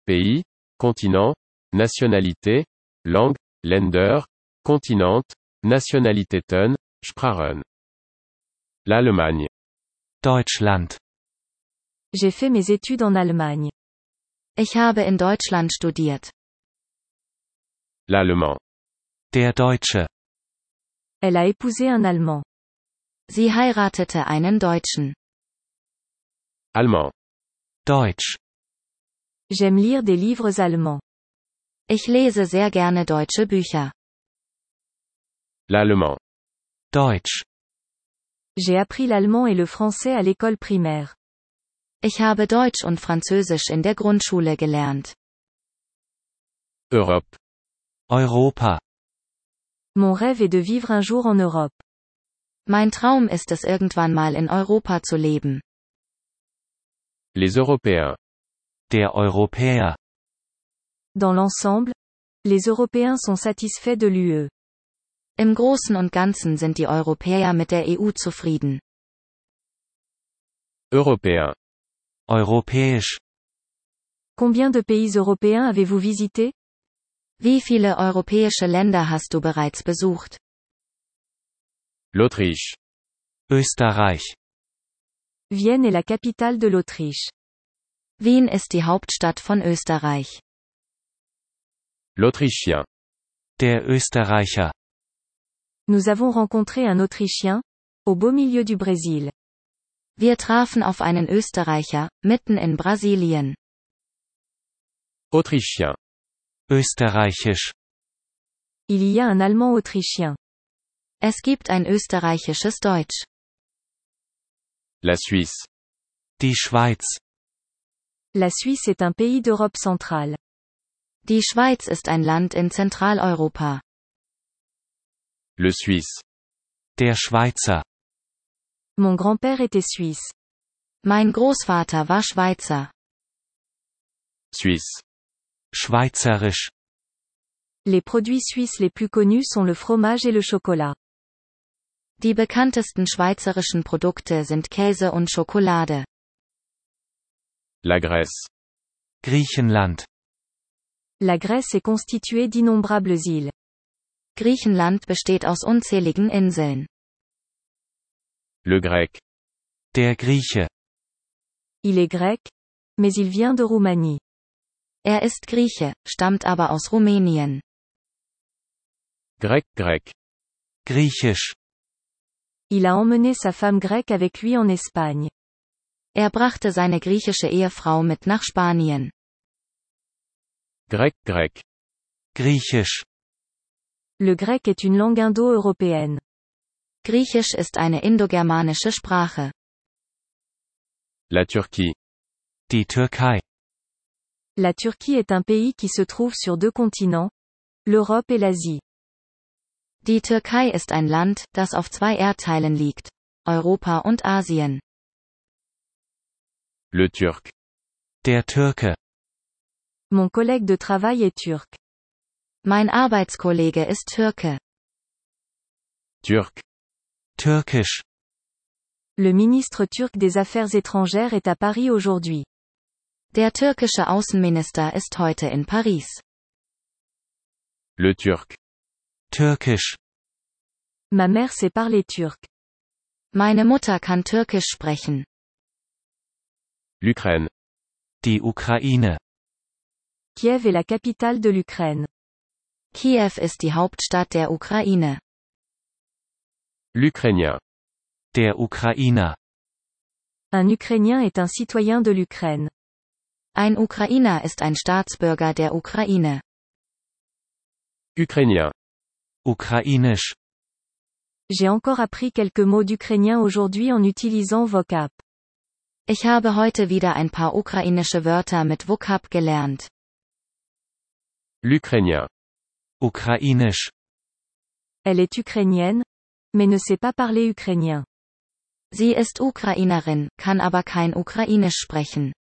Pays, continent, nationalité, langue, Länder, Kontinent, Nationalitäten, Sprachen. L'Allemagne. Deutschland. J'ai fait mes études en Allemagne. Ich habe in Deutschland studiert. L'Allemand. Der Deutsche. Elle a épousé un Allemand. Sie heiratete einen Deutschen. Allemand. Deutsch. J'aime lire des livres allemands. Ich lese sehr gerne deutsche Bücher. L'Allemand. Deutsch. J'ai appris l'allemand et le français à l'école primaire. Ich habe Deutsch und Französisch in der Grundschule gelernt. Europe. Europa. Mon rêve est de vivre un jour en Europe. Mein Traum ist es irgendwann mal in Europa zu leben. Les Européens. Der Europäer. Dans l'ensemble, les Européens sont satisfaits de l'UE. Im Großen und Ganzen sind die Europäer mit der EU zufrieden. Européen. Europäisch. Combien de pays européens avez-vous visité? Wie viele europäische Länder hast du bereits besucht? L'Autriche. Österreich. Vienne est la capitale de l'Autriche. Wien ist die Hauptstadt von Österreich. L'Autrichien. Der Österreicher. Nous avons rencontré un Autrichien, au beau milieu du Brésil. Wir trafen auf einen Österreicher, mitten in Brasilien. Autrichien. Österreichisch. Il y a un Allemand autrichien. Es gibt ein österreichisches Deutsch. La Suisse. Die Schweiz. La Suisse est un pays d'Europe centrale. Die Schweiz ist ein Land in Zentraleuropa. Le Suisse. Der Schweizer. Mon grand-père était suisse. Mein Großvater war Schweizer. Suisse. Schweizerisch. Les produits suisses les plus connus sont le fromage et le chocolat. Die bekanntesten schweizerischen Produkte sind Käse und Schokolade. La Grèce. Griechenland. La Grèce est constituée d'innombrables îles. Griechenland besteht aus unzähligen Inseln. Le Grec. Der Grieche. Il est grec, mais il vient de Roumanie. Er ist Grieche, stammt aber aus Rumänien. Grec. Griechisch. Il a emmené sa femme grecque avec lui en Espagne. Er brachte seine griechische Ehefrau mit nach Spanien. Grec. Griechisch. Le grec est une langue indo-européenne. Griechisch ist eine indogermanische Sprache. La Turquie. Die Türkei. La Turquie est un pays qui se trouve sur deux continents, l'Europe et l'Asie. Die Türkei ist ein Land, das auf zwei Erdteilen liegt, Europa und Asien. Le Turc. Der Türke. Mon collègue de travail est turc. Mein Arbeitskollege ist Türke. Turc. Türkisch. Le ministre turc des Affaires étrangères est à Paris aujourd'hui. Der türkische Außenminister ist heute in Paris. Le turc. Türkisch. Ma mère sait parler turc. Meine Mutter kann Türkisch sprechen. L'Ukraine. Die Ukraine. Kiev est la capitale de l'Ukraine. Kiew ist die Hauptstadt der Ukraine. L'Ukrainien. Der Ukrainer. Un Ukrainien est un citoyen de l'Ukraine. Ein Ukrainer ist ein Staatsbürger der Ukraine. Ukrainien. Ukrainisch. J'ai encore appris quelques mots d'ukrainien aujourd'hui en utilisant Vocap. Ich habe heute wieder ein paar ukrainische Wörter mit Vocab gelernt. L'Ukrainien. Ukrainisch. Elle est ukrainienne, mais ne sait pas parler ukrainien. Sie ist Ukrainerin, kann aber kein Ukrainisch sprechen.